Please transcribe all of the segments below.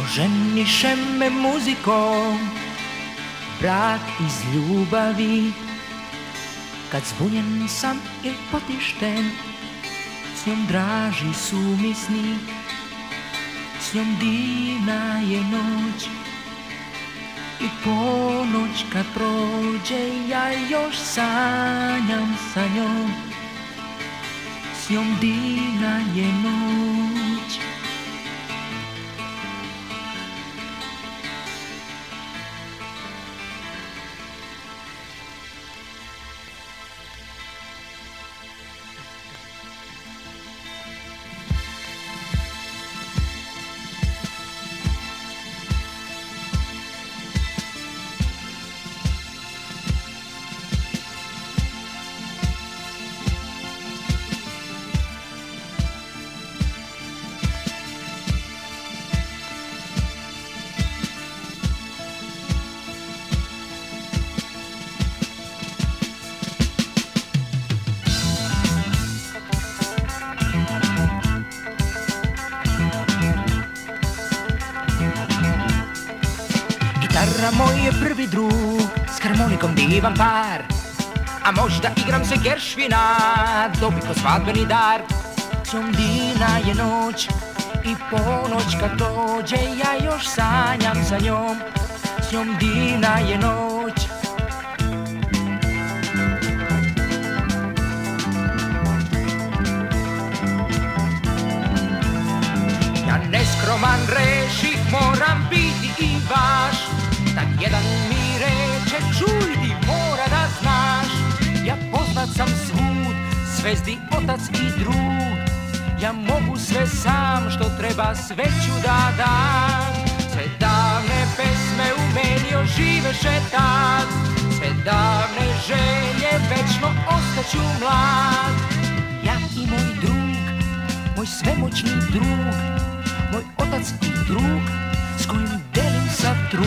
Oženiše me muzikom, brak iz ljubavi. Kad zbunjen sam i potišten, s njom draži su mi sni, s njom divna je noć. I ponoć kad prođe, ja još sanjam sa njom, s njom divna je noć. Gitara moj je prvi drug, s harmonikom divan par, a možda igram se Gershwina, dobi ko svadbeni dar. S njom divna je noć i ponoć kad dođe, ja još sanjam sa njom, s njom divna je noć. Ja neskroman reših moram biti i baš, tad jedan mi reče, čuj ti mora da znaš, ja poznat sam svud, zvezdi otac i drug, ja mogu sve sam, što treba sve ću da dam. Sve davne pesme u meni oživeše tad, sve davne želje večno ostaću mlad. Ja i moj drug, moj svemoćni drug, moj otac i drug, s kojim delim sav trud.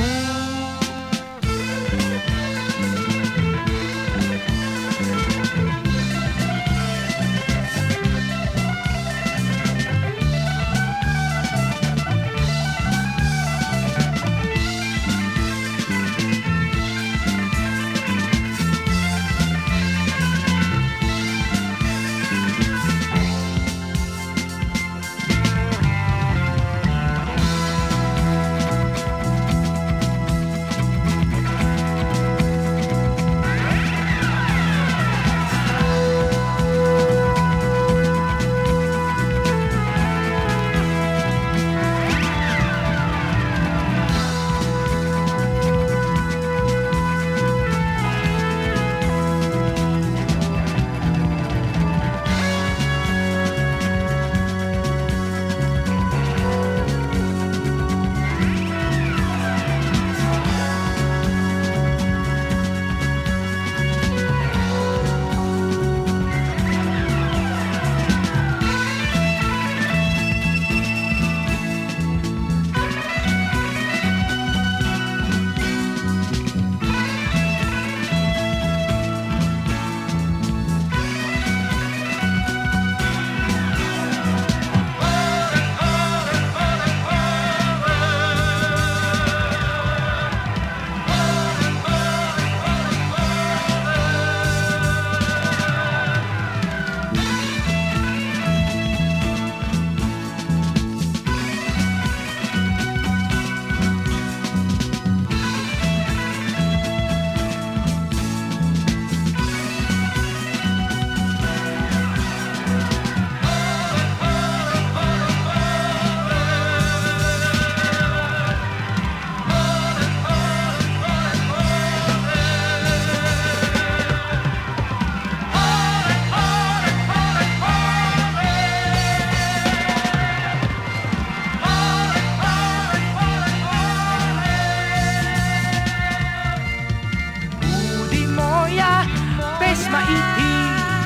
Pesma i ti,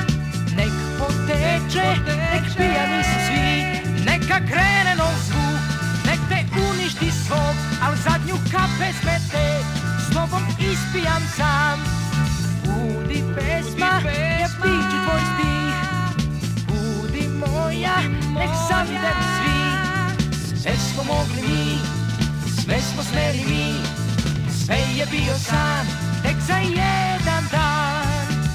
nek poteče, nek pijani su svi, neka krene nov zvuk, nek te uništi svog, al zadnju kap pesme te s tobom ispijam sam. Budi pesma, ja piću tvoj stih, budi moja, nek zavide svi, sve smo mogli mi, sve smo smeli mi, sve je bio san, tek za jedan dan.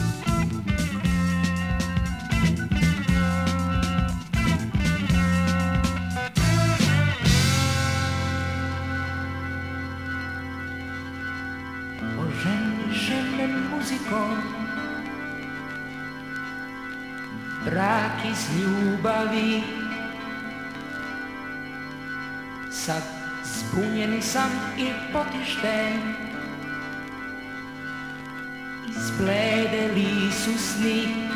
Oženjen muzikom, brak iz ljubavi, sad zbunjen sam i potišten, izbledeli su sni.